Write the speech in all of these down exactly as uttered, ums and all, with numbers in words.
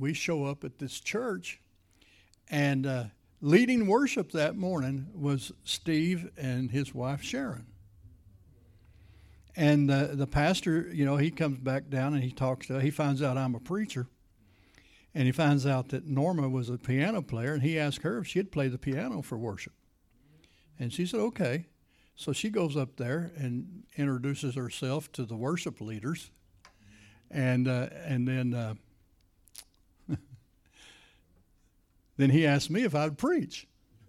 we show up at this church, and uh, leading worship that morning was Steve and his wife Sharon. And uh, the pastor, you know, he comes back down and he talks to, he finds out I'm a preacher. And he finds out that Norma was a piano player, and he asked her if she'd play the piano for worship. And she said, okay. So she goes up there and introduces herself to the worship leaders. And uh, and then uh, then he asked me if I'd preach.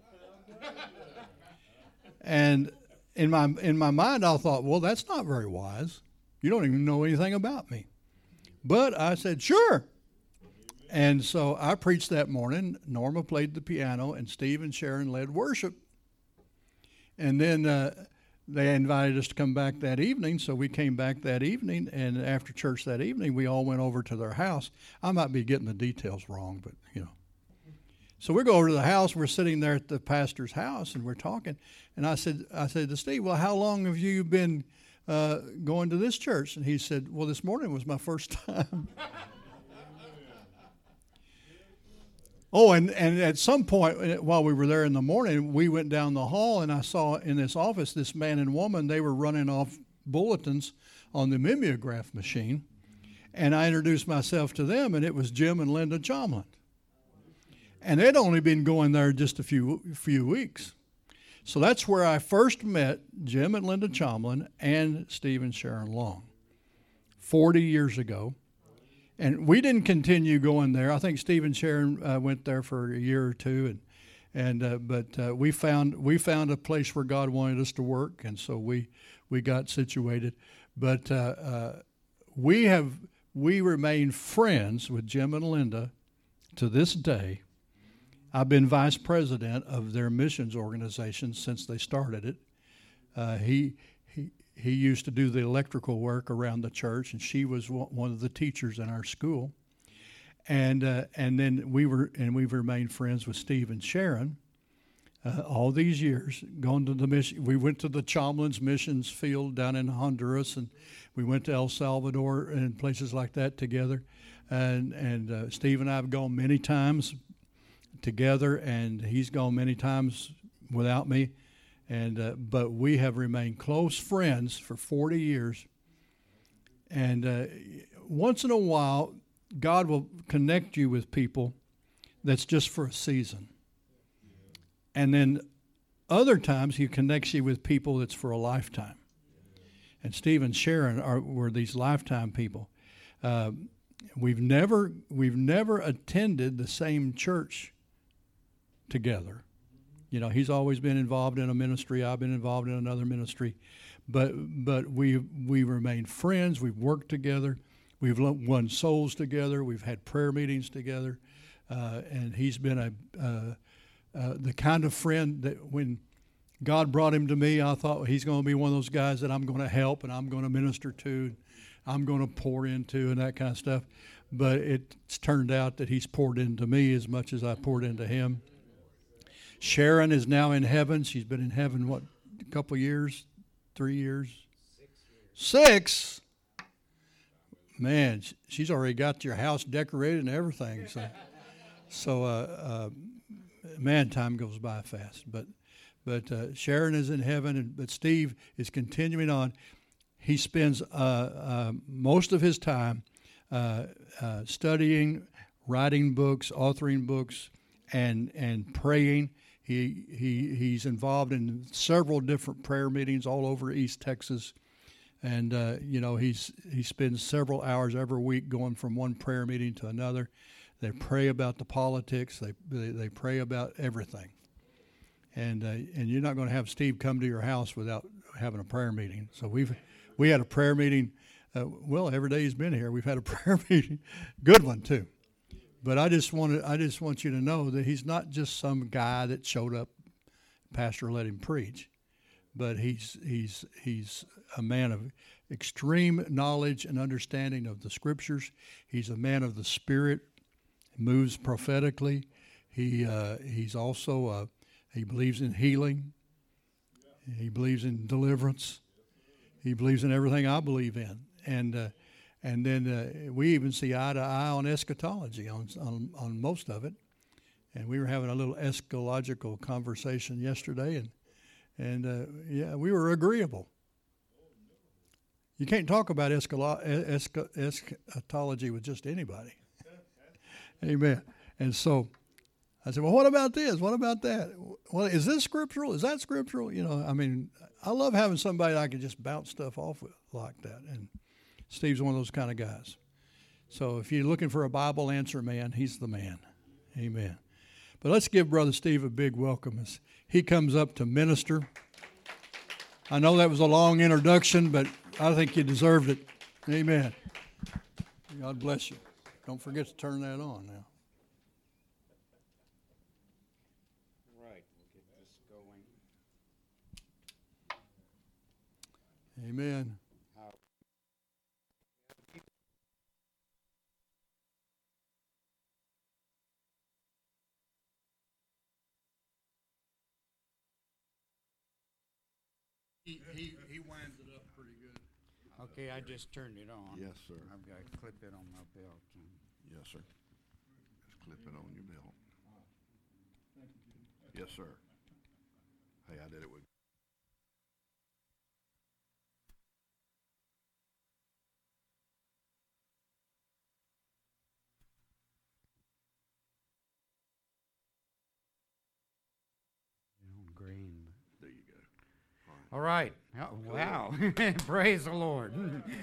And in my in my mind, I thought, well, that's not very wise. You don't even know anything about me. But I said, sure. And so I preached that morning. Norma played the piano, and Steve and Sharon led worship. And then uh, they invited us to come back that evening, so we came back that evening, and after church that evening, we all went over to their house. I might be getting the details wrong, but, you know. So we go over to the house. We're sitting there at the pastor's house, and we're talking. And I said, I said to Steve, well, how long have you been uh, going to this church? And he said, well, this morning was my first time. Oh, and, and at some point while we were there in the morning, we went down the hall, and I saw in this office this man and woman. They were running off bulletins on the mimeograph machine. And I introduced myself to them, and it was Jim and Linda Chomlin. And they'd only been going there just a few few weeks. So that's where I first met Jim and Linda Chomlin and Steve and Sharon Long forty years ago. And we didn't continue going there. I think Steve and Sharon uh, went there for a year or two, and and uh, but uh, we found we found a place where God wanted us to work, and so we we got situated. But uh, uh, we have we remain friends with Jim and Linda to this day. I've been vice president of their missions organization since they started it. Uh, he he. He used to do the electrical work around the church, and she was one of the teachers in our school. And uh, and then we were and we've remained friends with Steve and Sharon uh, all these years. Going to the mission, we went to the Chomlin's missions field down in Honduras, and we went to El Salvador and places like that together. And and uh, Steve and I have gone many times together, and he's gone many times without me. And uh, but we have remained close friends for forty years. And uh, once in a while, God will connect you with people that's just for a season. And then other times he connects you with people that's for a lifetime. And Steve and Sharon are were these lifetime people. Uh, we've never we've never attended the same church together. You know, he's always been involved in a ministry. I've been involved in another ministry, but but we we remain friends. We've worked together. We've won souls together. We've had prayer meetings together, uh, and he's been a uh, uh, the kind of friend that when God brought him to me, I thought well, he's going to be one of those guys that I'm going to help and I'm going to minister to, I'm going to pour into, and that kind of stuff. But it's turned out that he's poured into me as much as I poured into him. Sharon is now in heaven. She's been in heaven, what, a couple of years, three years? Six years. Six? Man, she's already got your house decorated and everything. So, so uh, uh, man, time goes by fast. But but uh, Sharon is in heaven, and but Steve is continuing on. He spends uh, uh, most of his time uh, uh, studying, writing books, authoring books, and and praying. He he he's involved in several different prayer meetings all over East Texas, and uh, you know he's he spends several hours every week going from one prayer meeting to another. They pray about the politics. They they, they pray about everything, and uh, and you're not going to have Steve come to your house without having a prayer meeting. So we've we had a prayer meeting. Uh, well, every day he's been here, we've had a prayer meeting, good one too. But I just wanted, I just want you to know that he's not just some guy that showed up, pastor let him preach, but he's he's he's a man of extreme knowledge and understanding of the Scriptures. He's a man of the Spirit, moves prophetically. He uh, he's also uh, he believes in healing. He believes in deliverance. He believes in everything I believe in, and uh, And then uh, we even see eye to eye on eschatology, on, on on most of it. And we were having a little eschatological conversation yesterday, and and uh, yeah, we were agreeable. You can't talk about eschalo- esch- eschatology with just anybody. Amen. And so I said, well, what about this? What about that? Well, is this scriptural? Is that scriptural? You know, I mean, I love having somebody I can just bounce stuff off with like that. And Steve's one of those kind of guys. So if you're looking for a Bible answer man, he's the man. Amen. But let's give Brother Steve a big welcome as he comes up to minister. I know that was a long introduction, but I think you deserved it. Amen. God bless you. Don't forget to turn that on now. Right, we'll get this going. Amen. He, he, he winds it up pretty good. Okay, I just turned it on. Yes, sir. I've got to clip it on my belt. Yes, sir. Just clip it on your belt. Yes, sir. Hey, I did it with. Green. There you go. All right. Oh, wow. Praise the Lord.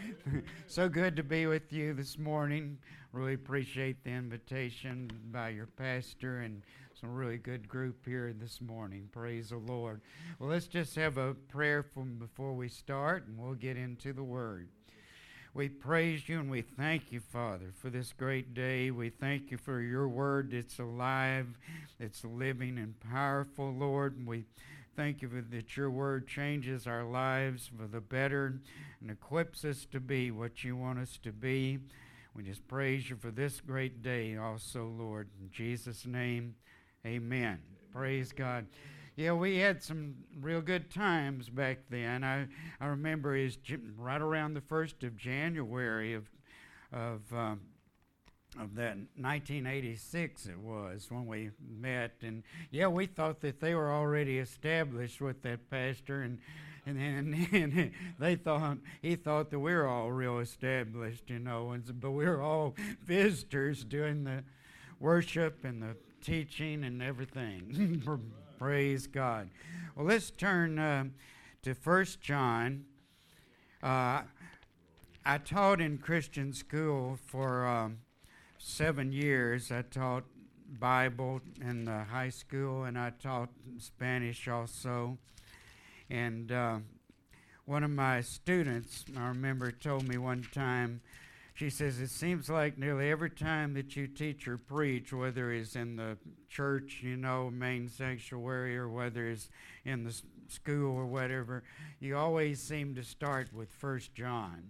So good to be with you this morning. Really appreciate the invitation by your pastor and some really good group here this morning. Praise the Lord. Well, let's just have a prayer from before we start, and we'll get into the Word. We praise you and we thank you, Father, for this great day. We thank you for your word that's alive, it's living and powerful, Lord. And we thank you for that your word changes our lives for the better and equips us to be what you want us to be. We just praise you for this great day also, Lord. In Jesus' name, amen. Praise God. Yeah, we had some real good times back then. I I remember is right around the first of January of of um, of that nineteen eighty-six it was when we met, and yeah, we thought that they were already established with that pastor, and and then and they thought he thought that we were all real established, you know, and but we were all visitors doing the worship and the teaching and everything. Praise God. Well, let's turn uh, to First John. Uh, I taught in Christian school for um, seven years. I taught Bible in the high school, and I taught Spanish also. And uh, one of my students, I remember, told me one time, she says, it seems like nearly every time that you teach or preach, whether it's in the church, you know, main sanctuary, or whether it's in the s- school or whatever, you always seem to start with First John.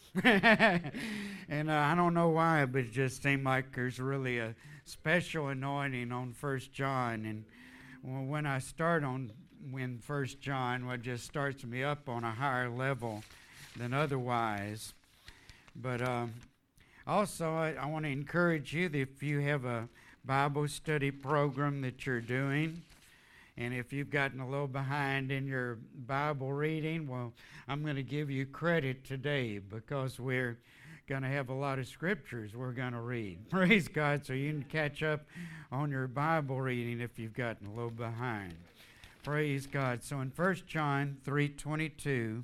And uh, I don't know why, but it just seemed like there's really a special anointing on First John. And well, when I start on when First John, well, it just starts me up on a higher level than otherwise. But um, also, I, I want to encourage you that if you have a Bible study program that you're doing, and if you've gotten a little behind in your Bible reading, well, I'm going to give you credit today because we're going to have a lot of scriptures we're going to read. Praise God, so you can catch up on your Bible reading if you've gotten a little behind. Praise God. So in First John three twenty-two,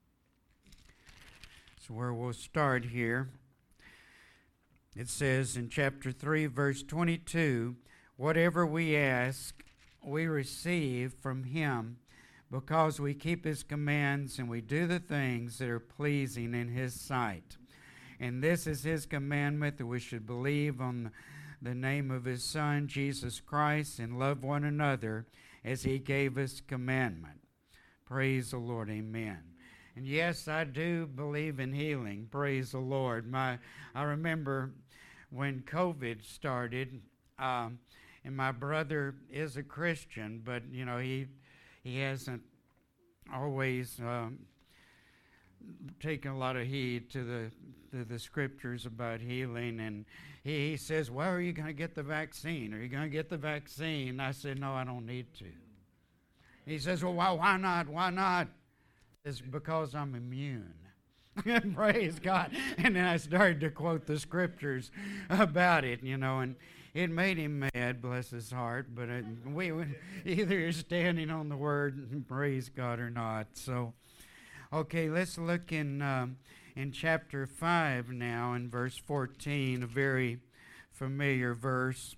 so where we'll start here. It says in chapter three, verse twenty-two, whatever we ask, we receive from him because we keep his commands and we do the things that are pleasing in his sight. And this is his commandment, that we should believe on the name of his Son, Jesus Christ, and love one another as he gave us commandment. Praise the Lord. Amen. And yes, I do believe in healing. Praise the Lord. My, I remember when COVID started, um, and my brother is a Christian, but you know he he hasn't always um, taken a lot of heed to the the, the scriptures about healing, and he, he says, well, are you going to get the vaccine? Are you going to get the vaccine? I said, no, I don't need to. He says, well, why, why not? Why not? It's because I'm immune. Praise God. And then I started to quote the scriptures about it, you know, and it made him mad, bless his heart, but it, we either you're standing on the word, praise God, or not. So, okay, let's look in um, in chapter five now, in verse fourteen, a very familiar verse.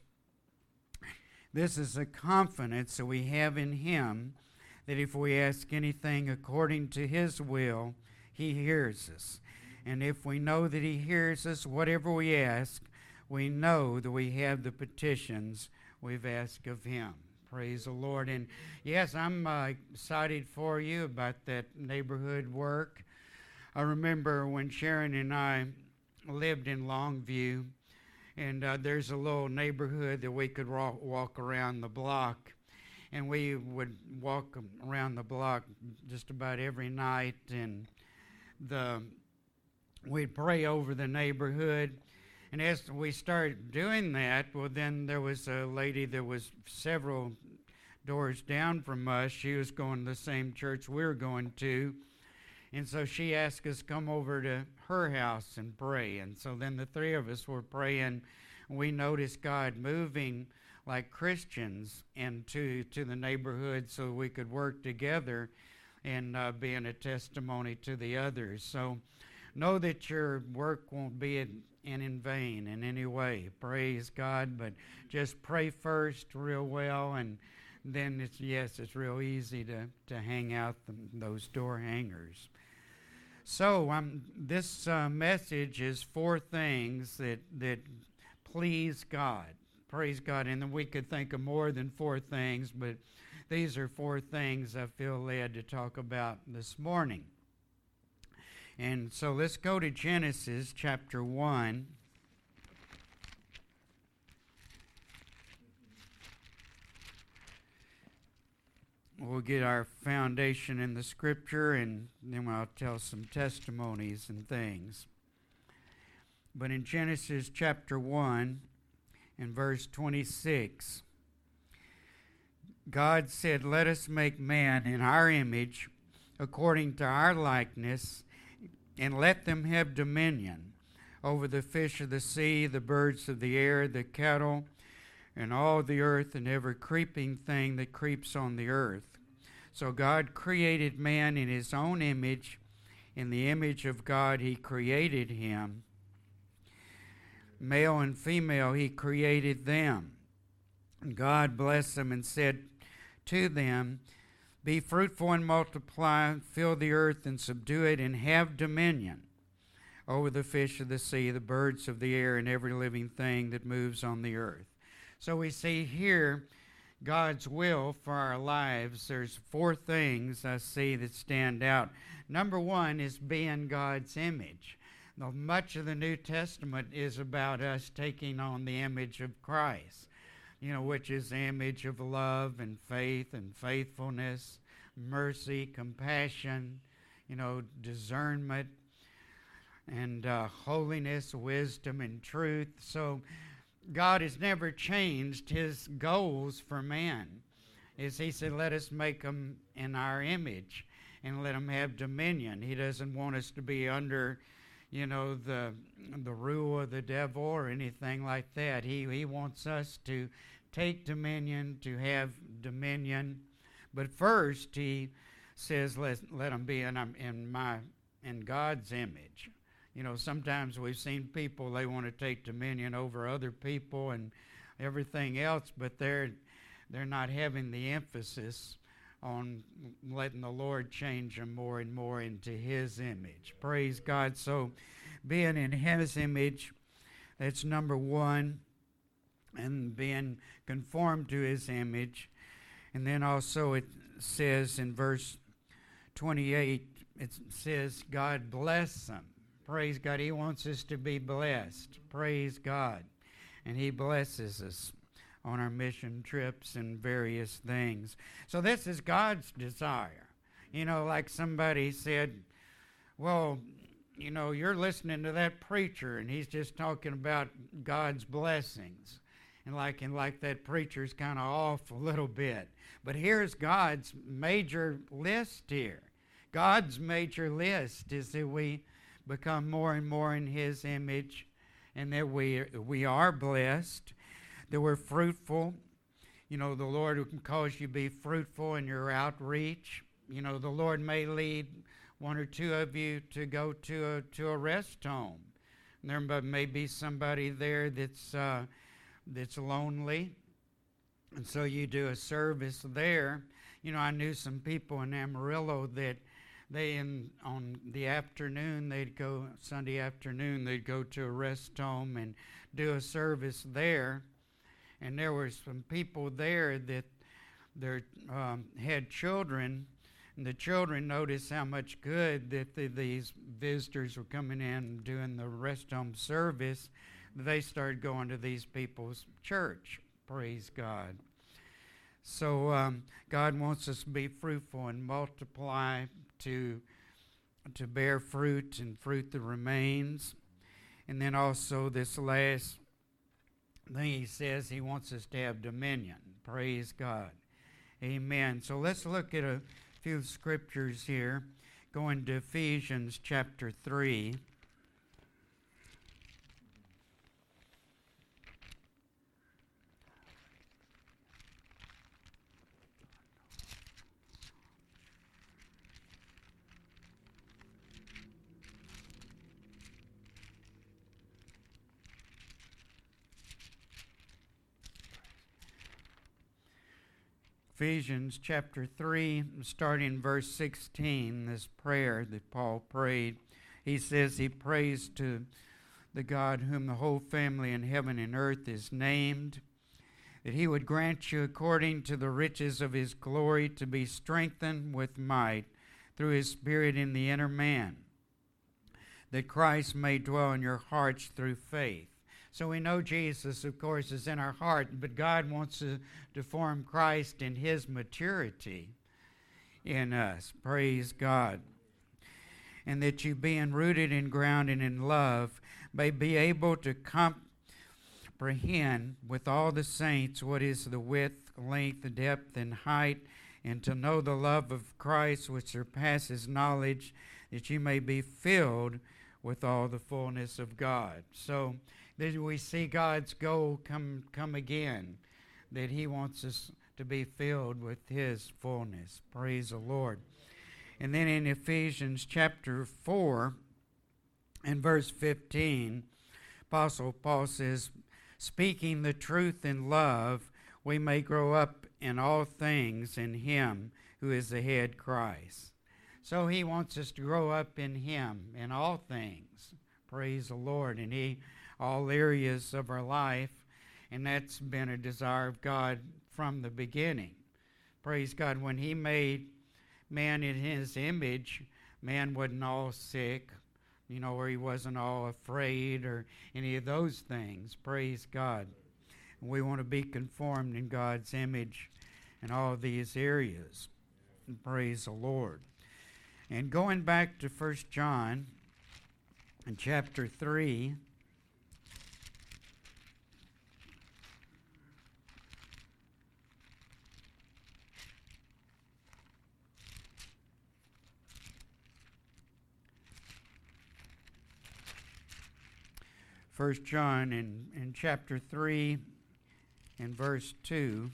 This is a confidence that we have in Him, that if we ask anything according to His will, He hears us. And if we know that He hears us, whatever we ask, we know that we have the petitions we've asked of Him. Praise the Lord. And yes, I'm uh, excited for you about that neighborhood work. I remember when Sharon and I lived in Longview, and uh, there's a little neighborhood that we could walk, walk around the block. And we would walk around the block just about every night, and the we'd pray over the neighborhood. And as we started doing that, well, then there was a lady that was several doors down from us. She was going to the same church we were going to. And so she asked us to come over to her house and pray. And so then the three of us were praying. We noticed God moving like Christians into to the neighborhood so we could work together and uh, being a testimony to the others. So know that your work won't be in, in, in vain in any way. Praise God. But just pray first real well, and then it's, yes, it's real easy to, to hang out the, those door hangers. So um, this uh, message is four things that, that please God. Praise God. And then we could think of more than four things, but these are four things I feel led to talk about this morning. And so let's go to Genesis chapter one. We'll get our foundation in the scripture, and then I'll tell some testimonies and things. But in Genesis chapter one, in verse twenty-six, God said, let us make man in our image, according to our likeness, and let them have dominion over the fish of the sea, the birds of the air, the cattle, and all the earth, and every creeping thing that creeps on the earth. So God created man in His own image. In the image of God He created him. Male and female He created them. And God blessed them and said to them, be fruitful and multiply, fill the earth and subdue it, and have dominion over the fish of the sea, the birds of the air, and every living thing that moves on the earth. So we see here God's will for our lives. There's four things I see that stand out. Number one is being God's image. Now, much of the New Testament is about us taking on the image of Christ, you know, which is the image of love and faith and faithfulness, mercy, compassion, you know, discernment, and uh, holiness, wisdom, and truth. So God has never changed His goals for man. As He said, let us make them in our image and let them have dominion. He doesn't want us to be under, you know, the the rule of the devil or anything like that. He he wants us to take dominion, to have dominion. But first, He says, let, let them be in, in, my, in God's image. You know, sometimes we've seen people, they want to take dominion over other people and everything else, but they're they're not having the emphasis on letting the Lord change them more and more into His image. Praise God. So being in His image, that's number one, and being conformed to His image. And then also it says in verse twenty-eight, it says, God bless them. Praise God. He wants us to be blessed. Praise God. And He blesses us on our mission trips and various things. So this is God's desire. You know, like somebody said, well, you know, you're listening to that preacher and he's just talking about God's blessings. And like and like that preacher's kind of off a little bit. But here's God's major list here. God's major list is that we become more and more in His image, and that we we are blessed, that we're fruitful. You know, the Lord will cause you to be fruitful in your outreach. You know, the Lord may lead one or two of you to go to a to a rest home. And there may be somebody there that's uh, that's lonely, and so you do a service there. You know, I knew some people in Amarillo that they, in on the afternoon, they'd go, Sunday afternoon, they'd go to a rest home and do a service there. And there were some people there that their um, had children, and the children noticed how much good that the, these visitors were coming in and doing the rest home service. They started going to these people's church. Praise God. So um, God wants us to be fruitful and multiply, to to bear fruit and fruit that remains. And then also this last thing He says, He wants us to have dominion. Praise God. Amen. So let's look at a few scriptures here. Going to Ephesians chapter three. Ephesians chapter three, starting verse sixteen, this prayer that Paul prayed. He says he prays to the God whom the whole family in heaven and earth is named, that He would grant you according to the riches of His glory to be strengthened with might through His Spirit in the inner man, that Christ may dwell in your hearts through faith. So we know Jesus, of course, is in our heart, but God wants to, to form Christ in His maturity in us. Praise God. And that you, being rooted and grounded in love, may be able to comprehend with all the saints what is the width, length, depth, and height, and to know the love of Christ which surpasses knowledge, that you may be filled with all the fullness of God. So that we see God's goal come come again, that He wants us to be filled with His fullness. Praise the Lord. And then in Ephesians chapter four and verse fifteen, Apostle Paul says, speaking the truth in love, we may grow up in all things in Him who is the head, Christ. So He wants us to grow up in Him in all things. Praise the Lord. And He all areas of our life, and that's been a desire of God from the beginning. Praise God. When He made man in His image, man wasn't all sick, you know, or he wasn't all afraid or any of those things. Praise God. And we want to be conformed in God's image in all of these areas. And praise the Lord. And going back to First John in chapter three, First John in, in chapter three and verse two.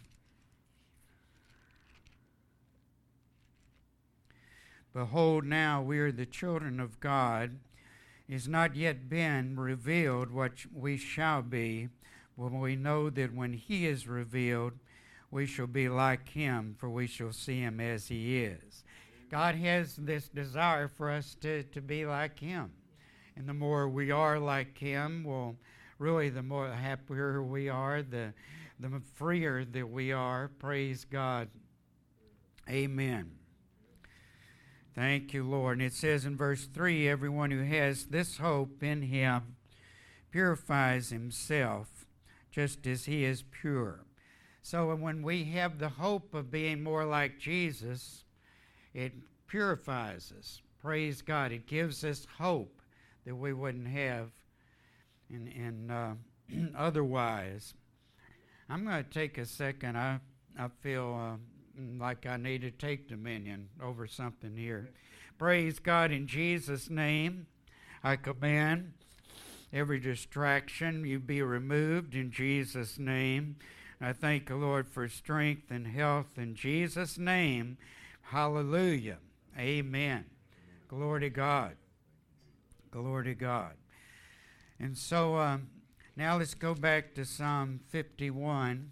Behold, now we are the children of God. It has not yet been revealed what we shall be, but we know that when He is revealed, we shall be like Him, for we shall see Him as He is. God has this desire for us to, to be like Him. And the more we are like Him, well, really the more happier we are, the, the freer that we are. Praise God. Amen. Thank you, Lord. And it says in verse three, everyone who has this hope in Him purifies himself just as He is pure. So when we have the hope of being more like Jesus, it purifies us. Praise God. It gives us hope that we wouldn't have in, in uh, otherwise. I'm going to take a second. I, I feel uh, like I need to take dominion over something here. Praise God. In Jesus' name, I command every distraction you be removed in Jesus' name. I thank the Lord for strength and health in Jesus' name. Hallelujah. Amen. Glory to God. Glory to God. And so um, now let's go back to Psalm fifty-one.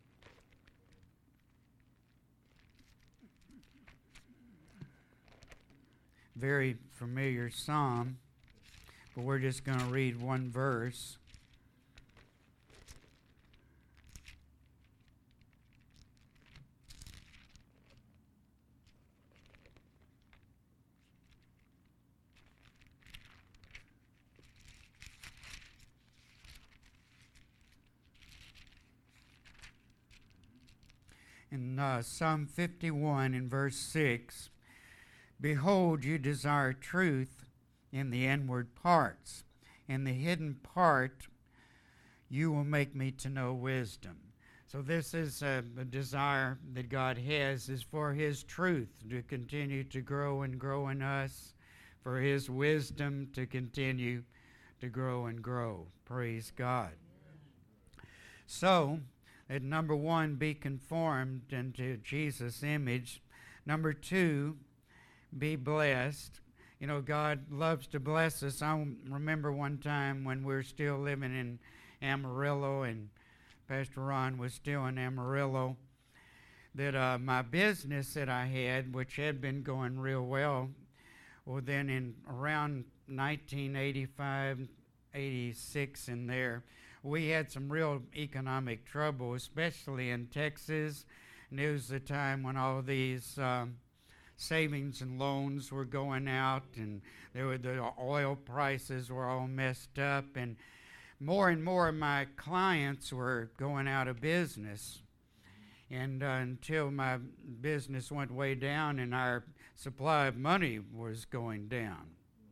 Very familiar psalm, but we're just going to read one verse. In uh, Psalm fifty-one, in verse six, behold, you desire truth in the inward parts. In the hidden part, you will make me to know wisdom. So this is a, a desire that God has, is for His truth to continue to grow and grow in us, for His wisdom to continue to grow and grow. Praise God. So, at number one, be conformed into Jesus' image. Number two, be blessed. You know, God loves to bless us. I remember one time when we were still living in Amarillo and Pastor Ron was still in Amarillo, that uh, my business that I had, which had been going real well, well then in around nineteen eighty-five, eighty-six in there, we had some real economic trouble, especially in Texas. And it was the time when all these um, savings and loans were going out, and there were the oil prices were all messed up, and more and more of my clients were going out of business. And uh, until my business went way down and our supply of money was going down.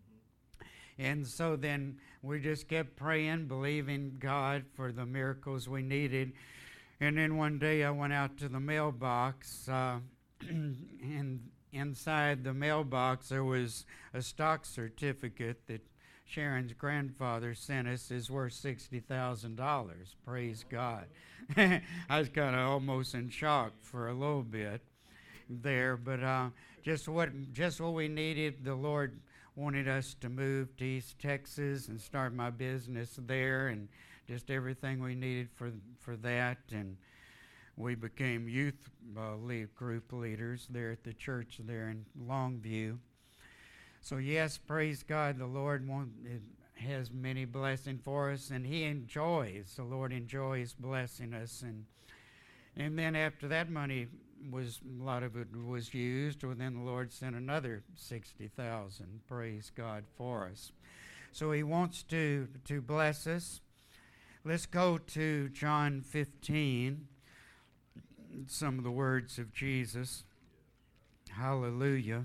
And so then we just kept praying, believing God for the miracles we needed. And then one day I went out to the mailbox, uh, and inside the mailbox there was a stock certificate that Sharon's grandfather sent us, is worth sixty thousand dollars. Praise God. I was kind of almost in shock for a little bit there, but uh, just what just what we needed. The Lord wanted us to move to East Texas and start my business there, and just everything we needed for for that. And we became youth uh, lead, group leaders there at the church there in Longview. So yes, praise God, the Lord want, has many blessings for us, and He enjoys, the Lord enjoys blessing us. And and then after that money was, a lot of it was used, well, then the Lord sent another sixty thousand, praise God for us. So He wants to, to bless us. Let's go to John fifteen, some of the words of Jesus. Hallelujah.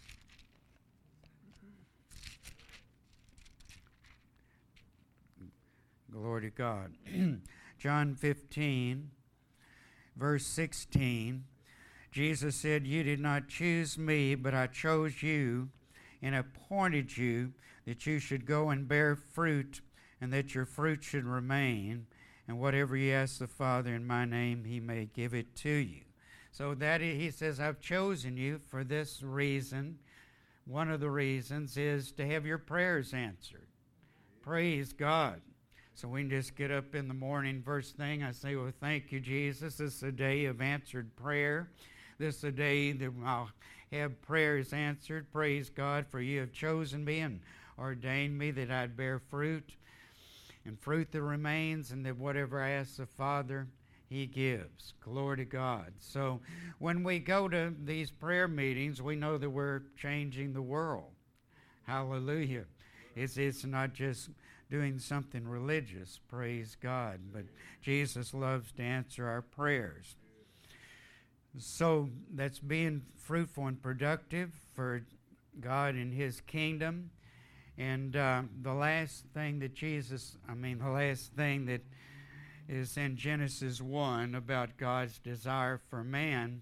Glory to God. John fifteen, verse sixteen, Jesus said, you did not choose me, but I chose you and appointed you that you should go and bear fruit, and that your fruit should remain, and whatever you ask the Father in my name, He may give it to you. So that He says, I've chosen you for this reason. One of the reasons is to have your prayers answered. Praise God. So we can just get up in the morning, first thing, I say, well, thank you, Jesus. This is a day of answered prayer. This is a day that I'll have prayers answered. Praise God, for you have chosen me and ordained me that I'd bear fruit, and fruit that remains, and that whatever I ask the Father, He gives. Glory to God. So when we go to these prayer meetings, we know that we're changing the world. Hallelujah. It's, it's not just doing something religious, praise God, but Jesus loves to answer our prayers. So that's being fruitful and productive for God and His kingdom. And uh, the last thing that Jesus, I mean, the last thing that is in Genesis one about God's desire for man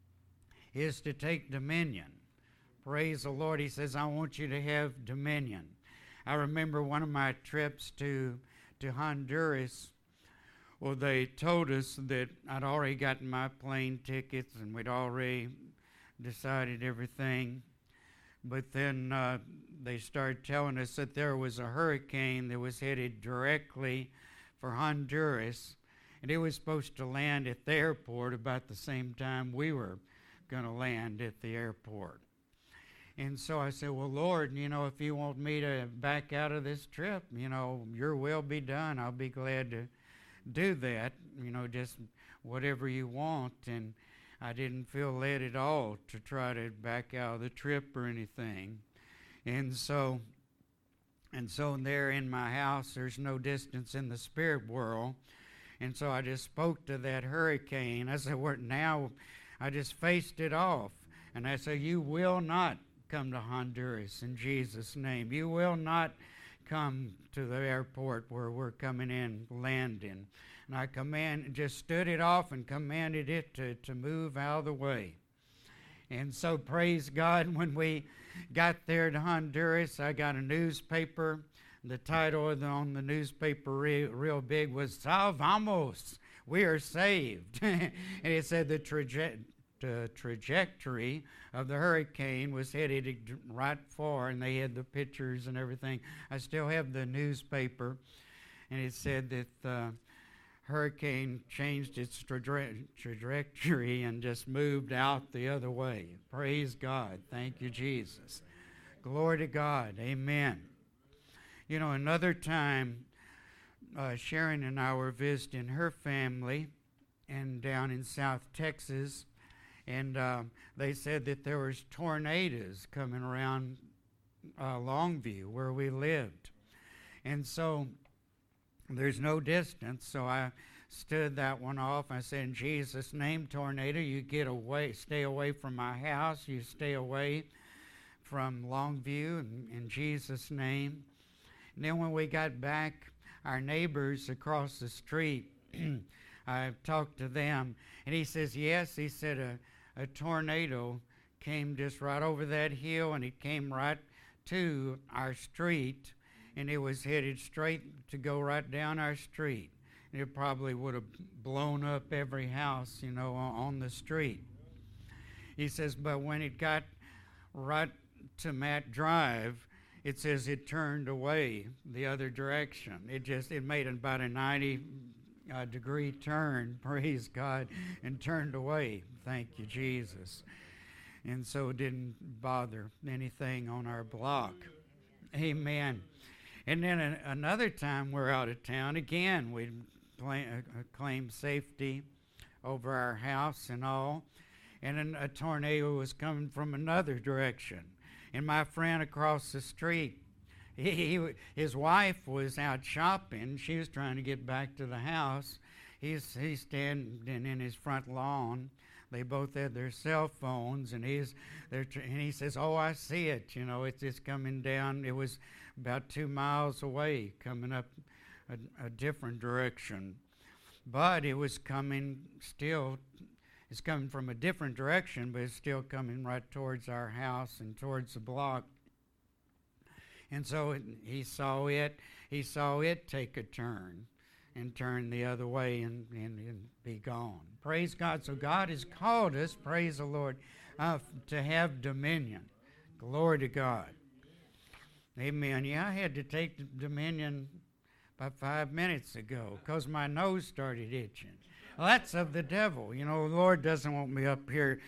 is to take dominion. Praise the Lord. He says, I want you to have dominion. I remember one of my trips to, to Honduras. Well, they told us that I'd already gotten my plane tickets and we'd already decided everything. But then uh, they started telling us that there was a hurricane that was headed directly for Honduras, and it was supposed to land at the airport about the same time we were going to land at the airport. And so I said, well, Lord, you know, if you want me to back out of this trip, you know, your will be done. I'll be glad to do that, you know, just whatever you want. And I didn't feel led at all to try to back out of the trip or anything. And so, and so there in my house, there's no distance in the spirit world. And so I just spoke to that hurricane. I said, well, now I just faced it off. And I said, you will not come to Honduras in Jesus' name. You will not come to the airport where we're coming in, landing. And I command, just stood it off and commanded it to, to move out of the way. And so praise God, when we got there to Honduras, I got a newspaper. The title of the, on the newspaper real, real big was Salvamos, we are saved. And it said the trajectory. The trajectory of the hurricane was headed right for, and they had the pictures and everything. I still have the newspaper, and it said that the hurricane changed its traje- trajectory and just moved out the other way. Praise God. Thank you, Jesus. Glory to God. Amen. You know, another time, uh, Sharon and I were visiting her family and down in South Texas. And uh, they said that there was tornadoes coming around uh, Longview where we lived. And so there's no distance. So I stood that one off. I said, in Jesus' name, tornado, you get away, stay away from my house. You stay away from Longview in, in Jesus' name. And then when we got back, our neighbors across the street, I talked to them. And he says, yes, he said, a A tornado came just right over that hill, and it came right to our street, and it was headed straight to go right down our street. And it probably would have blown up every house, you know, on the street. He says, but when it got right to Matt Drive, it says it turned away the other direction. It just, it made about a ninety uh, degree turn, praise God, and turned away. Thank you, Jesus. And so it didn't bother anything on our block. Amen. And then a, another time we're out of town, again, we claim, uh, claim safety over our house and all. And an, a tornado was coming from another direction. And my friend across the street, he, he, his wife was out shopping. She was trying to get back to the house. He's, he's standing in his front lawn. They both had their cell phones, and he's there. Tr- and he says, "Oh, I see it. You know, it's it's coming down. It was about two miles away, coming up a, a different direction, but it was coming still. It's coming from a different direction, but it's still coming right towards our house and towards the block." And so it, he saw it. He saw it take a turn and turn the other way and, and, and be gone. Praise God. So God has called us, praise the Lord, uh, to have dominion. Glory to God. Amen. Yeah, I had to take the dominion about five minutes ago because my nose started itching. Well, that's of the devil. You know, the Lord doesn't want me up here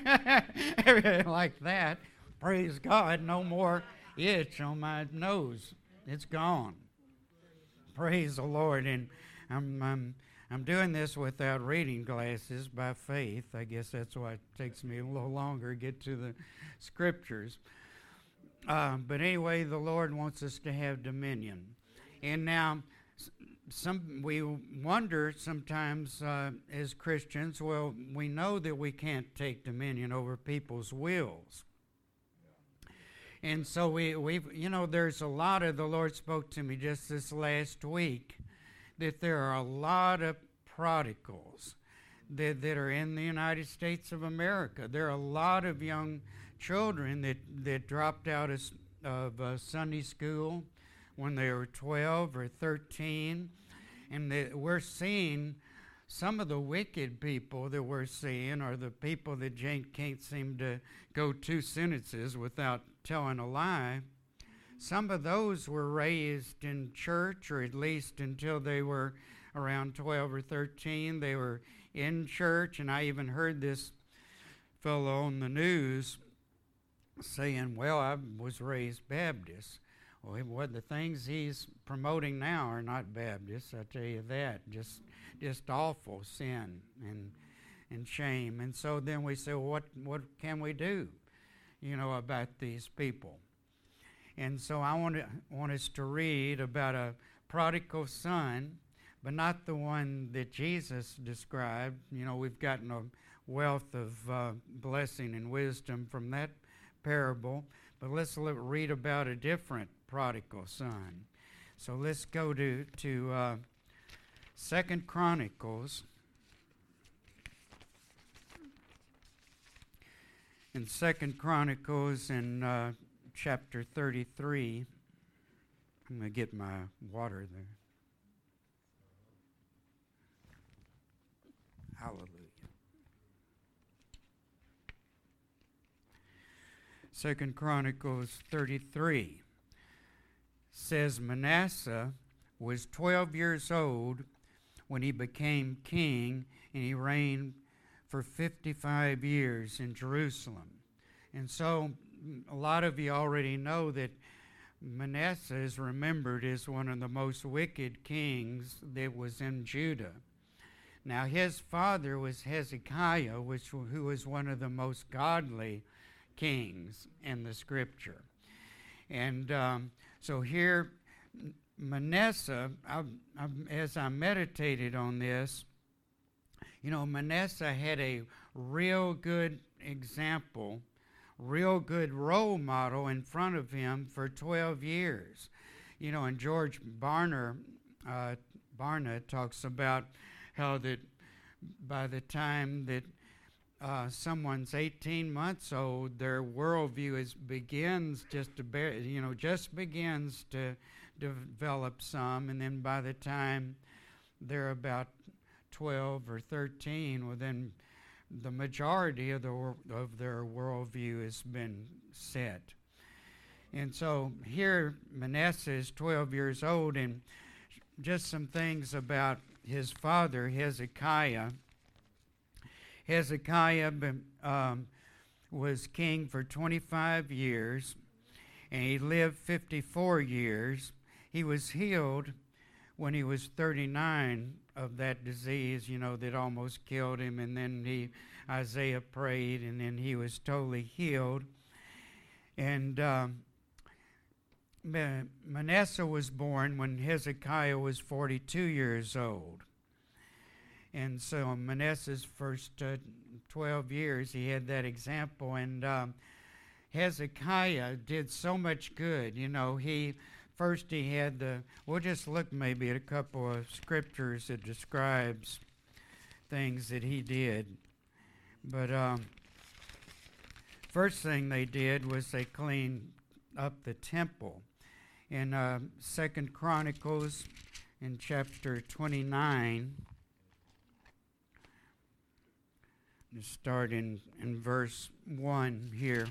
like that. Praise God. No more itch on my nose. It's gone. Praise the Lord. And I'm, I'm, I'm doing this without reading glasses by faith. I guess that's why it takes me a little longer to get to the scriptures. Uh, but anyway, the Lord wants us to have dominion. And now, some we wonder sometimes uh, as Christians, well, we know that we can't take dominion over people's wills. And so we, we've, you know, there's a lot of, the Lord spoke to me just this last week, that there are a lot of prodigals that, that are in the United States of America. There are a lot of young children that, that dropped out of, of uh, Sunday school when they were twelve or thirteen, and that we're seeing some of the wicked people that we're seeing are the people that Jane can't seem to go two sentences without telling a lie. Some of those were raised in church, or at least until they were around twelve or thirteen. They were in church, and I even heard this fellow on the news saying, well, I was raised Baptist. Well, what the things he's promoting now are not Baptist, I tell you that. Just just awful sin and and shame. And so then we say, well, what, what can we do, you know, about these people? And so I want, to, want us to read about a prodigal son, but not the one that Jesus described. You know, we've gotten a wealth of uh, blessing and wisdom from that parable, but let's look, read about a different prodigal son. So let's go to, to uh, Second Chronicles. In Second Chronicles in uh, chapter thirty-three, I'm going to get my water there. Hallelujah. Second Chronicles thirty-three says Manasseh was twelve years old when he became king, and he reigned for fifty-five years in Jerusalem. And so a lot of you already know that Manasseh is remembered as one of the most wicked kings that was in Judah. Now his father was Hezekiah, which, who was one of the most godly kings in the scripture. And um, so here, Manasseh, I, I, as I meditated on this, you know, Manasseh had a real good example, real good role model in front of him for twelve years. You know, and George Barna, uh, Barna talks about how that by the time that uh, someone's eighteen months old, their worldview is begins just to bear, you know, just begins to develop some, and then by the time they're about twelve or thirteen, well, then the majority of the of their worldview has been set. And so here Manasseh is twelve years old, and just some things about his father Hezekiah. Hezekiah um, was king for twenty-five years, and he lived fifty-four years. He was healed when he was thirty-nine of that disease, you know, that almost killed him, and then he, Isaiah prayed, and then he was totally healed. And um, Manasseh was born when Hezekiah was forty-two years old. And so Manasseh's first uh, twelve years, he had that example. And um, Hezekiah did so much good. You know, he first he had the, we'll just look maybe at a couple of scriptures that describes things that he did. But um, first thing they did was they cleaned up the temple. In uh, Second Chronicles, in chapter twenty-nine, just start in, in verse one here.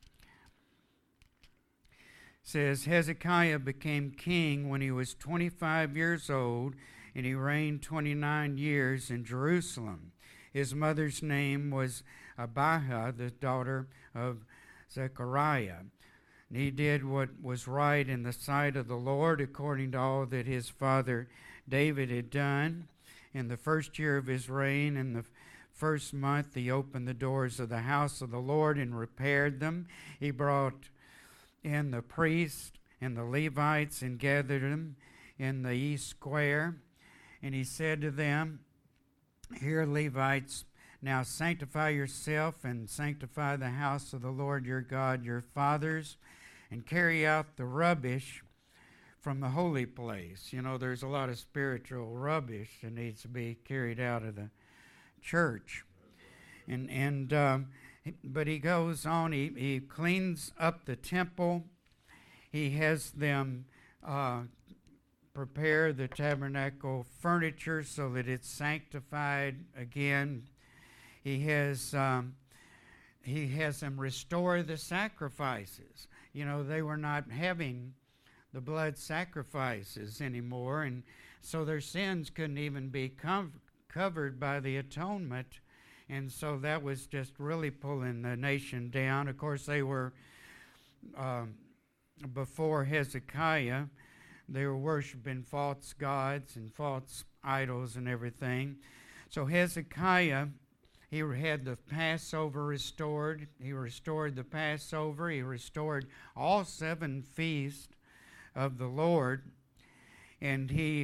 Says, Hezekiah became king when he was twenty-five years old, and he reigned twenty-nine years in Jerusalem. His mother's name was Abiah, the daughter of Zechariah. And he did what was right in the sight of the Lord, according to all that his father David had done. In the first year of his reign, in the first month, he opened the doors of the house of the Lord and repaired them. He brought in the priests and the Levites and gathered them in the east square. And he said to them, Here, Levites, now sanctify yourself and sanctify the house of the Lord your God. Your fathers and carry out the rubbish from the holy place. You know, there's a lot of spiritual rubbish that needs to be carried out of the church. And, and um, but he goes on, he, he cleans up the temple. He has them uh, prepare the tabernacle furniture so that it's sanctified again. He has um, he has them restore the sacrifices. You know, they were not having the blood sacrifices anymore, and so their sins couldn't even be com- covered by the atonement, and so that was just really pulling the nation down. Of course, they were um, before Hezekiah, they were worshiping false gods and false idols and everything. So Hezekiah, he had the Passover restored. He restored the Passover. He restored all seven feasts of the Lord, and he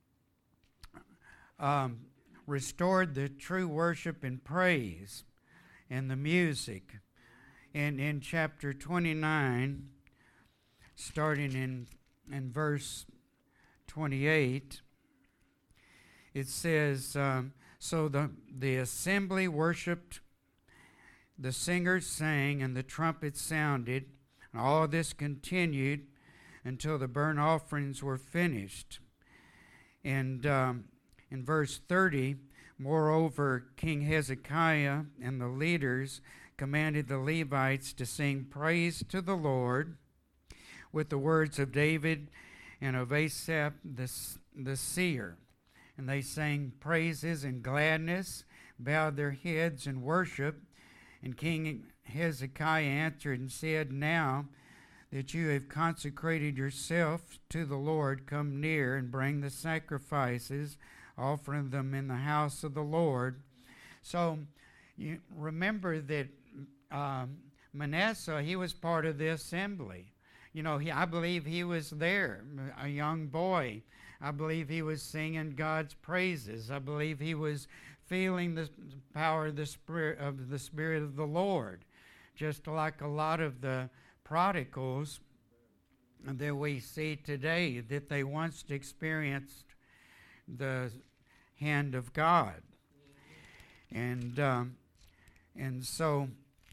um, restored the true worship and praise and the music. And in chapter twenty-nine, starting in, in verse twenty-eight, it says, um, so the, the assembly worshipped, the singers sang, and the trumpets sounded, and all this continued until the burnt offerings were finished. And um, in verse thirty, moreover, King Hezekiah and the leaders commanded the Levites to sing praise to the Lord with the words of David and of Asaph the, the seer. And they sang praises and gladness, bowed their heads in worship. And King Hezekiah answered and said, now that you have consecrated yourself to the Lord, come near and bring the sacrifices, offering them in the house of the Lord. So you remember that um, Manasseh, he was part of the assembly. You know, he, I believe he was there, a young boy. I believe he was singing God's praises. I believe he was feeling the power of the Spirit of the Spirit of the Lord, just like a lot of the prodigals that we see today, that they once experienced the hand of God. And um, and so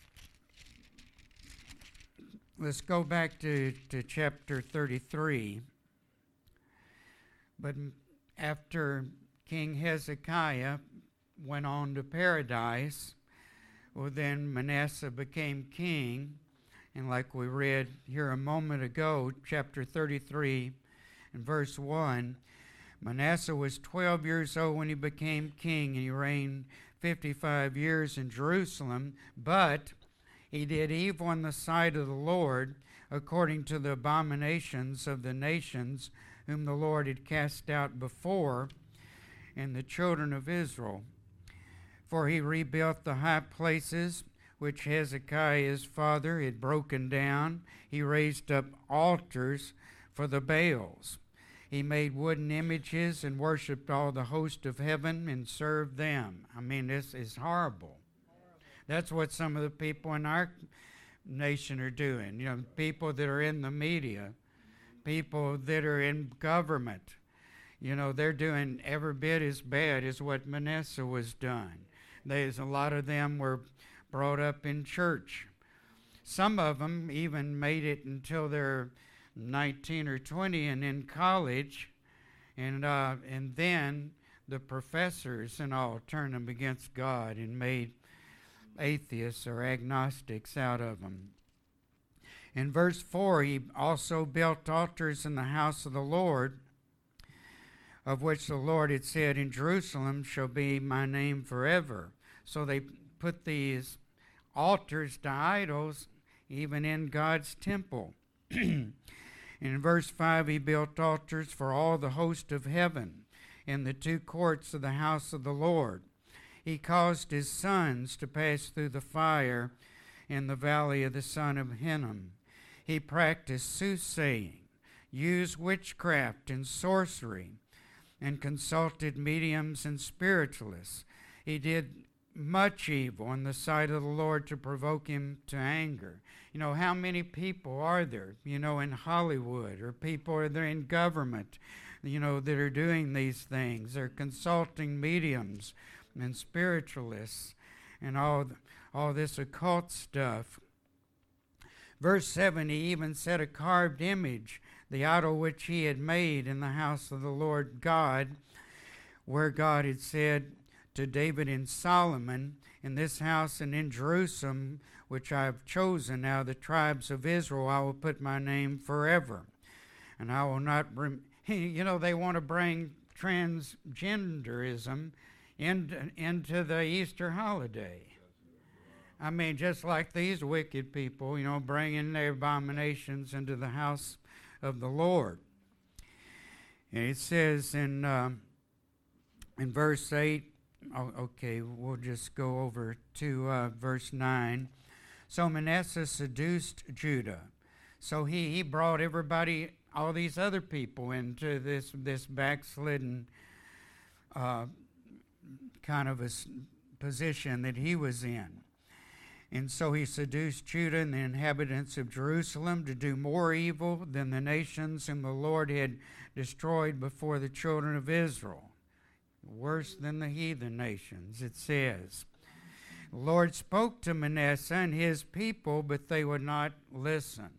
let's go back to, to chapter thirty-three. But after King Hezekiah went on to paradise, well, then Manasseh became king. And like we read here a moment ago, chapter thirty-three and verse one, Manasseh was twelve years old when he became king, and he reigned fifty-five years in Jerusalem. But he did evil in the sight of the Lord, according to the abominations of the nations whom the Lord had cast out before, and the children of Israel. For he rebuilt the high places which Hezekiah his father had broken down. He raised up altars for the Baals. He made wooden images and worshipped all the host of heaven and served them. I mean, this is horrible. That's what some of the people in our nation are doing. You know, people that are in the media, people that are in government. You know, they're doing every bit as bad as what Manasseh was done. There's a lot of them were brought up in church. Some of them even made it until they're nineteen or twenty and in college, and uh, and then the professors and all turned them against God and made atheists or agnostics out of them. In verse four, he also built altars in the house of the Lord, of which the Lord had said, in Jerusalem shall be my name forever. So they put these altars to idols even in God's temple. In verse five, he built altars for all the host of heaven in the two courts of the house of the Lord. He caused his sons to pass through the fire in the valley of the son of Hinnom. He practiced soothsaying, used witchcraft and sorcery, and consulted mediums and spiritualists. He did much evil in the sight of the Lord to provoke him to anger. You know, how many people are there, you know, in Hollywood, or people are there in government, you know, that are doing these things? They're consulting mediums and spiritualists and all, all this occult stuff. Verse seven, he even set a carved image, the idol which he had made in the house of the Lord God, where God had said to David and Solomon, in this house and in Jerusalem, which I have chosen out of the tribes of Israel, I will put my name forever. And I will not bring, you know, they want to bring transgenderism into, into the Easter holiday. I mean, just like these wicked people, you know, bringing their abominations into the house of the Lord. And it says in uh, in verse eight, oh, okay, we'll just go over to uh, verse nine. So Manasseh seduced Judah. So he, he brought everybody, all these other people, into this, this backslidden uh, kind of a position that he was in. And so he seduced Judah and the inhabitants of Jerusalem to do more evil than the nations whom the Lord had destroyed before the children of Israel. Worse than the heathen nations, it says. The Lord spoke to Manasseh and his people, but they would not listen.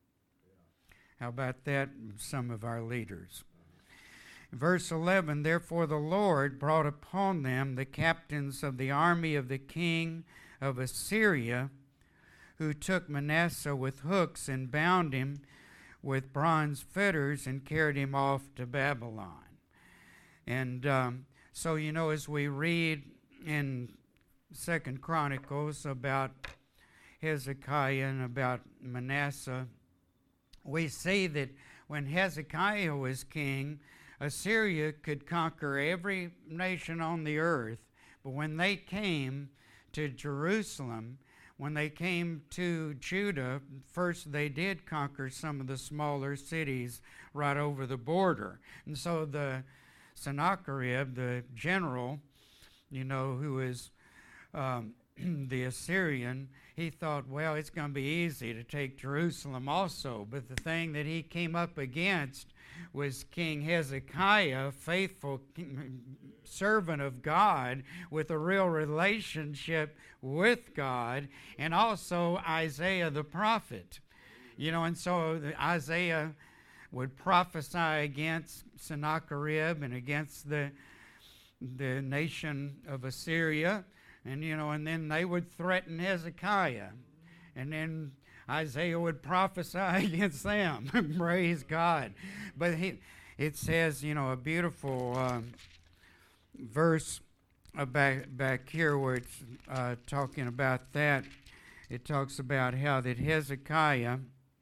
How about that, some of our leaders? Verse eleven, therefore the Lord brought upon them the captains of the army of the king of Assyria, who took Manasseh with hooks and bound him with bronze fetters and carried him off to Babylon. And um, so, you know, as we read in Second Chronicles about Hezekiah and about Manasseh, we see that when Hezekiah was king, Assyria could conquer every nation on the earth, but when they came to Jerusalem, when they came to Judah, first they did conquer some of the smaller cities right over the border. And so the Sennacherib, the general, you know, who is um, the Assyrian, he thought, well, it's going to be easy to take Jerusalem also. But the thing that he came up against was King Hezekiah, faithful servant of God with a real relationship with God, and also Isaiah the prophet. You know, and so Isaiah would prophesy against Sennacherib and against the the nation of Assyria, and you know, and then they would threaten Hezekiah, and then Isaiah would prophesy against them. Praise God. But he, it says, you know, a beautiful um, verse uh, back, back here where it's uh, talking about that. It talks about how that Hezekiah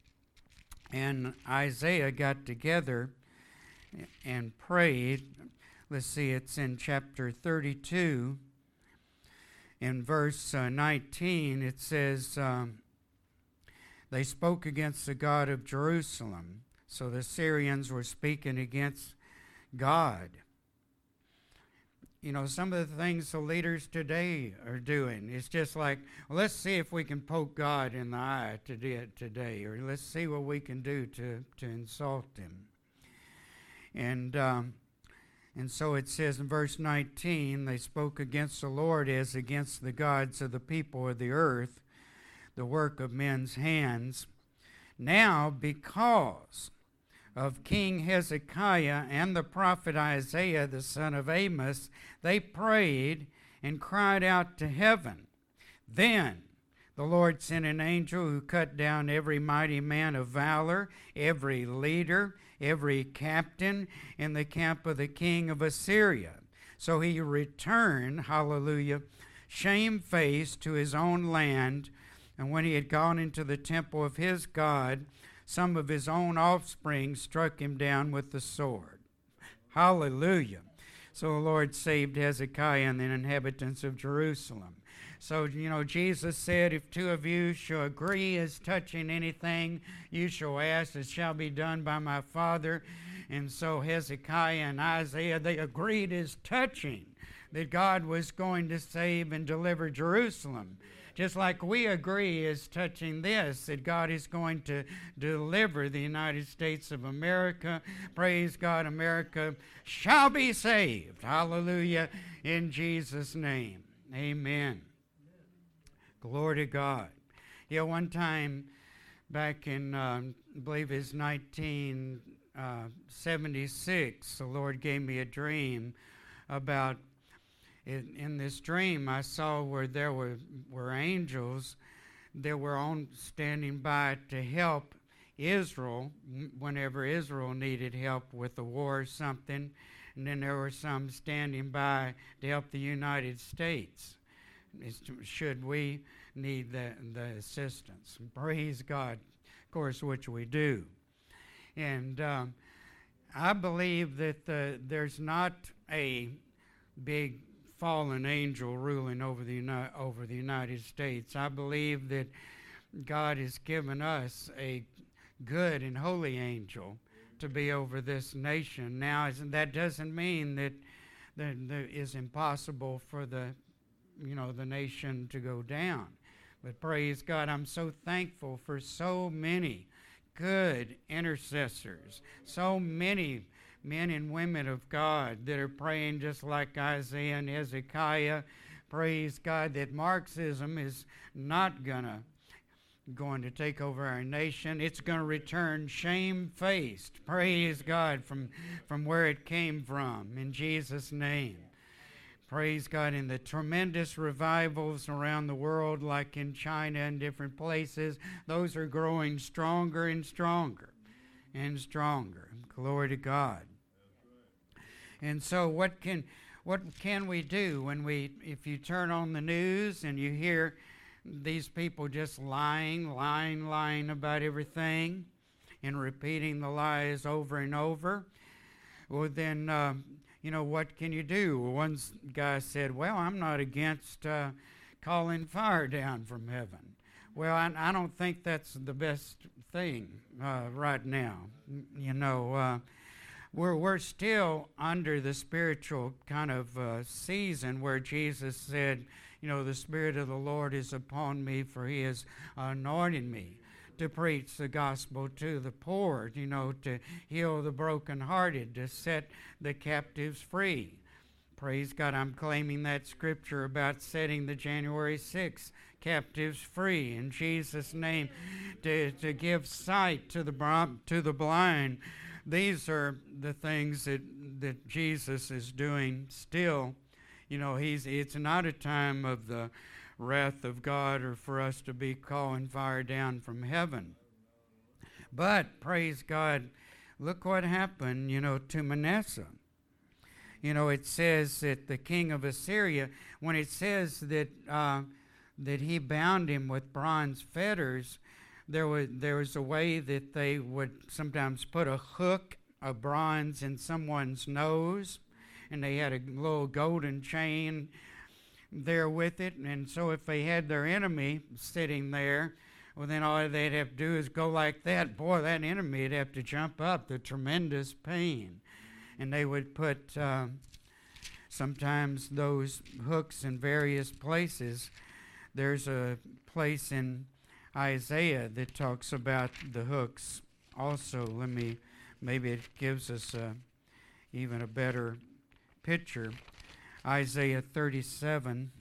and Isaiah got together and prayed. Let's see, it's in chapter thirty-two. In verse uh, nineteen, it says, um, they spoke against the God of Jerusalem. So the Syrians were speaking against God. You know, some of the things the leaders today are doing, it's just like, well, let's see if we can poke God in the eye today, or let's see what we can do to, to insult him. And um, and so it says in verse nineteen, they spoke against the Lord as against the gods of the people of the earth, the work of men's hands. Now, because of King Hezekiah and the prophet Isaiah, the son of Amos, they prayed and cried out to heaven. Then the Lord sent an angel who cut down every mighty man of valor, every leader, every captain in the camp of the king of Assyria. So he returned, hallelujah, shamefaced to his own land. And when he had gone into the temple of his God, some of his own offspring struck him down with the sword. Hallelujah. So the Lord saved Hezekiah and the inhabitants of Jerusalem. So, you know, Jesus said, if two of you shall agree as touching anything, you shall ask, it shall be done by my Father. And so Hezekiah and Isaiah, they agreed as touching that God was going to save and deliver Jerusalem. Just like we agree is touching this, that God is going to deliver the United States of America. Praise God, America shall be saved. Hallelujah, in Jesus' name. Amen. Glory to God. Yeah, one time back in, um, I believe it's nineteen seventy-six, the Lord gave me a dream about In, in this dream, I saw where there were, were angels that were on standing by to help Israel whenever Israel needed help with a war or something. And then there were some standing by to help the United States should we need the, the assistance. Praise God, of course, which we do. And um, I believe that the, there's not a big fallen angel ruling over the Uni- over the United States. I believe that God has given us a good and holy angel to be over this nation. Now, that doesn't mean that that, that it's impossible for the you know the nation to go down. But praise God, I'm so thankful for so many good intercessors, so many men and women of God that are praying just like Isaiah and Hezekiah. Praise God that Marxism is not gonna going to take over our nation. It's going to return shamefaced. Praise God from from where it came from in Jesus' name. Praise God. In the tremendous revivals around the world, like in China and different places, those are growing stronger and stronger and stronger. Glory to God. And so what can what can we do when we if you turn on the news and you hear these people just lying, lying, lying about everything and repeating the lies over and over? Well, then, uh, you know, what can you do? Well, one guy said, well, I'm not against uh, calling fire down from heaven. Well, I, I don't think that's the best thing uh, right now. You know, uh, we're, we're still under the spiritual kind of uh, season where Jesus said, you know, the Spirit of the Lord is upon me, for He has anointed me to preach the gospel to the poor, you know, to heal the brokenhearted, to set the captives free. Praise God, I'm claiming that scripture about setting the January sixth captives free in Jesus' name, to, to give sight to the, to the blind. These are the things that, that Jesus is doing still. You know, he's it's not a time of the wrath of God or for us to be calling fire down from heaven. But, praise God, look what happened, you know, to Manasseh. You know, it says that the king of Assyria, when it says that uh, that he bound him with bronze fetters, there was, there was a way that they would sometimes put a hook of bronze in someone's nose, and they had a little golden chain there with it. And so if they had their enemy sitting there, well, then all they'd have to do is go like that. Boy, that enemy would have to jump up, the tremendous pain. And they would put uh, sometimes those hooks in various places. There's a place in Isaiah that talks about the hooks also. Let me, maybe it gives us a, even a better picture. Isaiah thirty-seven.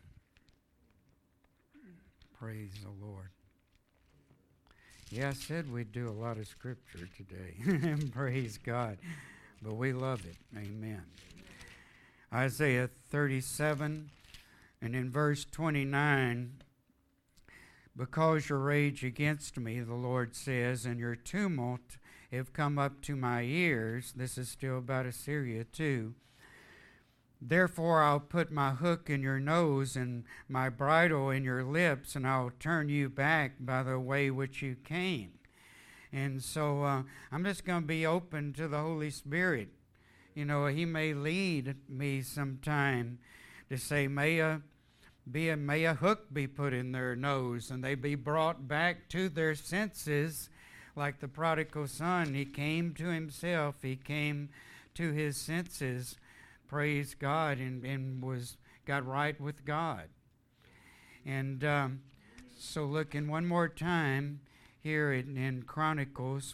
Praise the Lord. Yeah, I said we'd do a lot of scripture today. Praise God. But we love it. Amen. Isaiah thirty-seven, and in verse twenty-nine, because your rage against me, the Lord says, and your tumult have come up to my ears. This is still about Assyria too. Therefore I'll put my hook in your nose and my bridle in your lips, and I'll turn you back by the way which you came. And so uh, I'm just going to be open to the Holy Spirit. You know, He may lead me sometime to say, may a, be a, may a hook be put in their nose, and they be brought back to their senses like the prodigal son. He came to himself. He came to his senses. praised God and, and was got right with God. And um, so looking one more time here in, in Chronicles,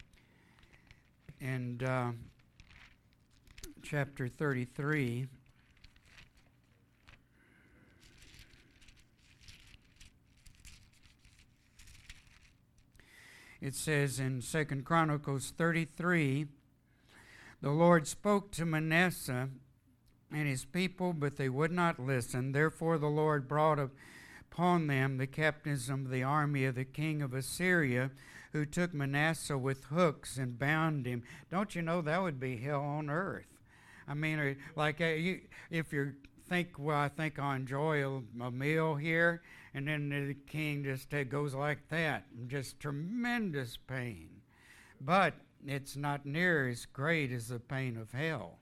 and uh, chapter thirty-three. It says in Second Chronicles thirty-three, the Lord spoke to Manasseh and his people, but they would not listen. Therefore the Lord brought upon them the captains of the army of the king of Assyria, who took Manasseh with hooks and bound him. Don't you know that would be hell on earth? I mean, like uh, you, if you think, well, I think I enjoy a, a meal here, and then the king just uh, goes like that, just tremendous pain. But it's not near as great as the pain of hell.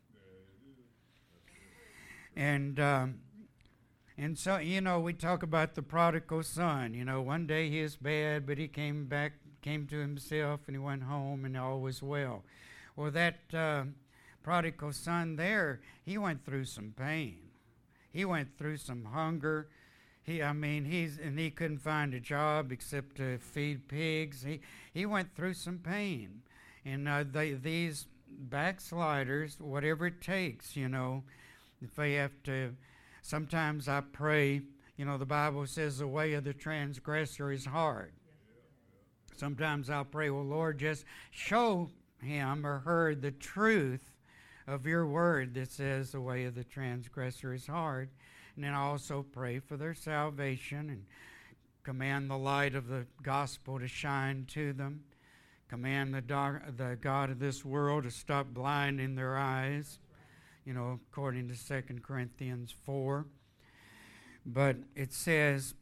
And um, and so, you know, we talk about the prodigal son. You know, one day he was bad, but he came back, came to himself, and he went home, and all was well. Well, that uh, prodigal son there, he went through some pain. He went through some hunger. He, I mean, he's and he couldn't find a job except to feed pigs. He he went through some pain, and uh, they, these backsliders, whatever it takes, you know, if they have to. Sometimes I pray. You know, the Bible says the way of the transgressor is hard. Sometimes I'll pray, well, Lord, just show him or her the truth of your word that says the way of the transgressor is hard. And then I also pray for their salvation and command the light of the gospel to shine to them. Command the, dark, the God of this world to stop blinding their eyes, you know, according to Second Corinthians four. But it says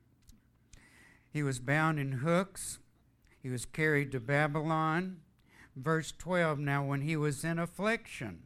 he was bound in hooks. He was carried to Babylon. Verse twelve, now when he was in affliction,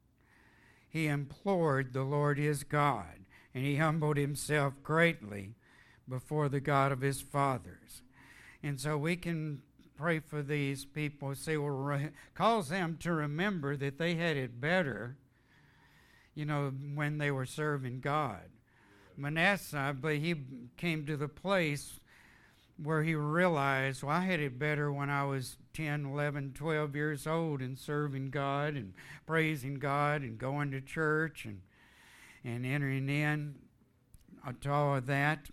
he implored the Lord his God, and he humbled himself greatly before the God of his fathers. And so we can pray for these people, say, well, re- cause them to remember that they had it better, you know, when they were serving God. Manasseh, I believe he came to the place where he realized, well, I had it better when I was ten, eleven, twelve years old and serving God and praising God and going to church and and entering in to all of that.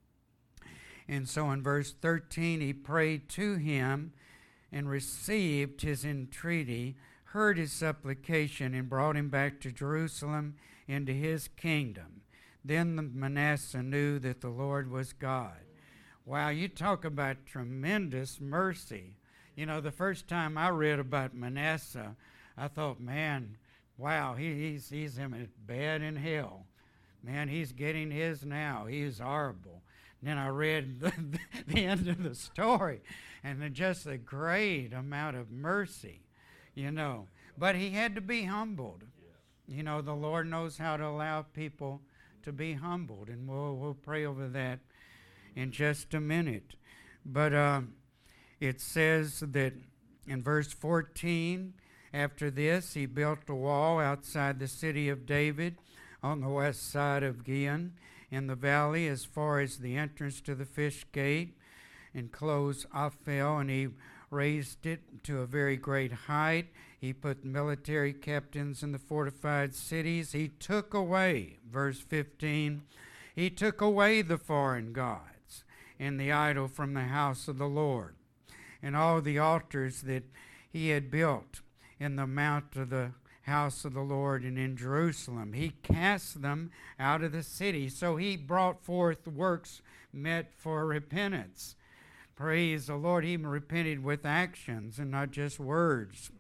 And so in verse thirteen, he prayed to him and received his entreaty, heard his supplication, and brought him back to Jerusalem into his kingdom. Then the Manasseh knew that the Lord was God. Wow, you talk about tremendous mercy. You know, the first time I read about Manasseh, I thought, man, wow, he, he's, he's in bad in hell. Man, he's getting his now. He's horrible. And then I read the, the end of the story, and just a great amount of mercy, you know. But he had to be humbled. You know, the Lord knows how to allow people to be humbled, and we'll, we'll pray over that in just a minute. But um, it says that in verse fourteen, after this, he built a wall outside the city of David on the west side of Gihon in the valley as far as the entrance to the fish gate, and closed Ophel, and he raised it to a very great height. He put military captains in the fortified cities. He took away, verse fifteen, he took away the foreign gods and the idol from the house of the Lord, and all the altars that he had built in the mount of the house of the Lord and in Jerusalem. He cast them out of the city. So he brought forth works meant for repentance. Praise the Lord. He repented with actions and not just words.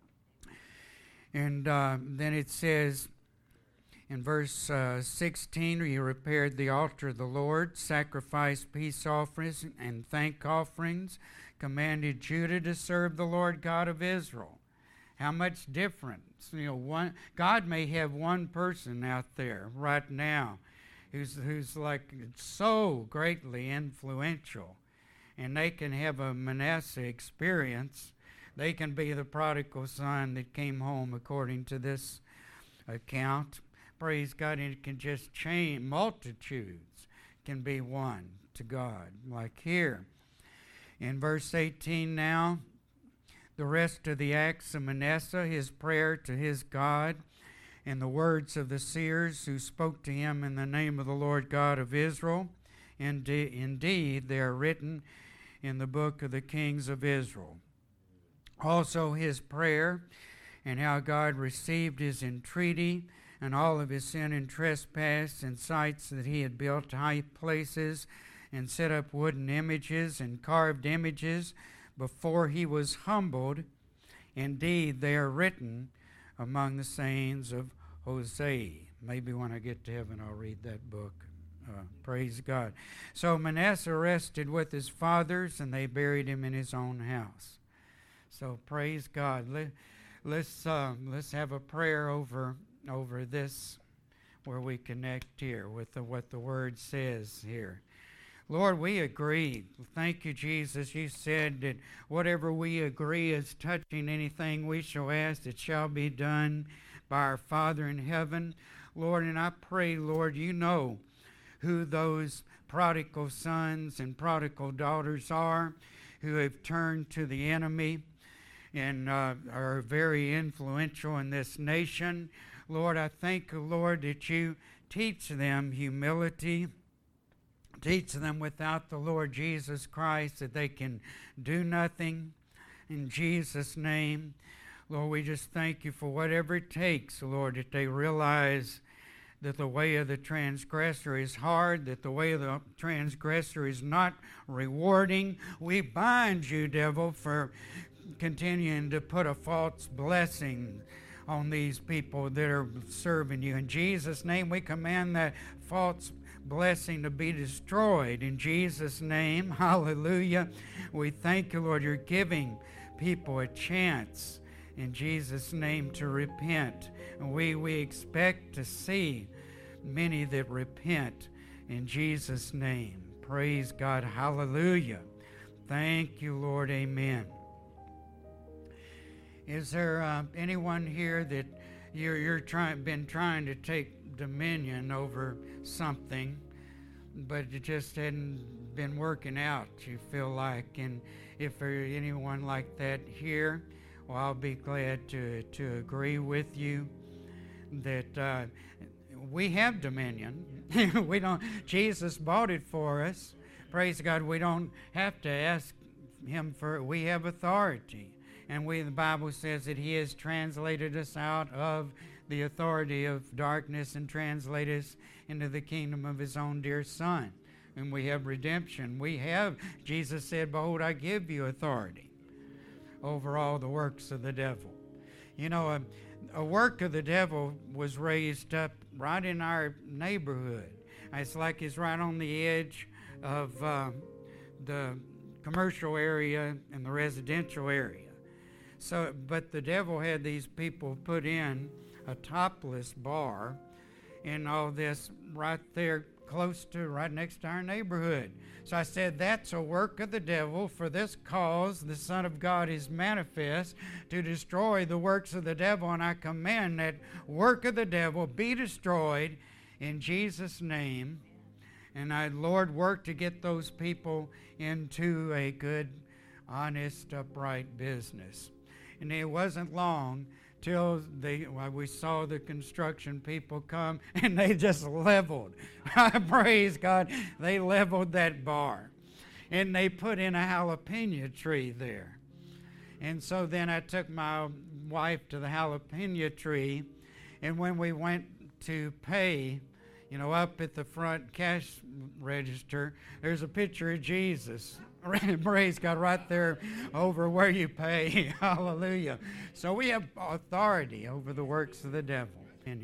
And uh, then it says in verse uh, sixteen, he repaired the altar of the Lord, sacrificed peace offerings and thank offerings, commanded Judah to serve the Lord God of Israel. How much difference? You know, one God may have one person out there right now who's who's like so greatly influential, and they can have a Manasseh experience. They can be the prodigal son that came home, according to this account. Praise God, and it can just change. Multitudes can be won to God. Like here in verse eighteen now, the rest of the acts of Manasseh, his prayer to his God, and the words of the seers who spoke to him in the name of the Lord God of Israel. Indeed, indeed, they are written in the book of the kings of Israel. Also his prayer and how God received his entreaty and all of his sin and trespass and sites that he had built high places and set up wooden images and carved images before he was humbled. Indeed, they are written among the sayings of Hosea. Maybe when I get to heaven I'll read that book. Uh, praise God. So Manasseh rested with his fathers, and they buried him in his own house. So praise God. Let, let's uh, let's have a prayer over over this, where we connect here with the, what the Word says here. Lord, we agree. Thank you, Jesus. You said that whatever we agree is touching anything we shall ask, it shall be done by our Father in heaven. Lord, and I pray, Lord, you know who those prodigal sons and prodigal daughters are who have turned to the enemy and uh, are very influential in this nation. Lord, I thank you, Lord, that you teach them humility. Teach them without the Lord Jesus Christ that they can do nothing. In Jesus' name, Lord, we just thank you for whatever it takes, Lord, that they realize that the way of the transgressor is hard, that the way of the transgressor is not rewarding. We bind you, devil, for continuing to put a false blessing on these people that are serving you. In Jesus' name, we command that false blessing to be destroyed. In Jesus' name, hallelujah. We thank you, Lord, you're giving people a chance in Jesus' name to repent. And we, we expect to see many that repent in Jesus' name. Praise God. Hallelujah. Thank you, Lord. Amen. Is there uh, anyone here that you're, you're trying, been trying to take dominion over something, but it just hadn't been working out, you feel like? And if there's anyone like that here, well, I'll be glad to, to agree with you that uh, we have dominion. we don't. Jesus bought it for us. Praise God. We don't have to ask him for it. We have authority. And we, the Bible says that he has translated us out of the authority of darkness and translated us into the kingdom of his own dear Son. And we have redemption. We have, Jesus said, behold, I give you authority over all the works of the devil. You know, a, a work of the devil was raised up right in our neighborhood. It's like it's right on the edge of uh, the commercial area and the residential area. So, but the devil had these people put in a topless bar and all this right there close to, right next to our neighborhood. So I said, that's a work of the devil. For this cause the Son of God is manifest to destroy the works of the devil, and I command that work of the devil be destroyed in Jesus' name. And I, Lord, work to get those people into a good, honest, upright business. And it wasn't long till they, well, we saw the construction people come, and they just leveled. Praise God. They leveled that bar. And they put in a jalapeno tree there. And so then I took my wife to the jalapeno tree, and when we went to pay, you know, up at the front cash register, there's a picture of Jesus. Praise God, right there over where you pay. Hallelujah. So we have authority over the works of the devil.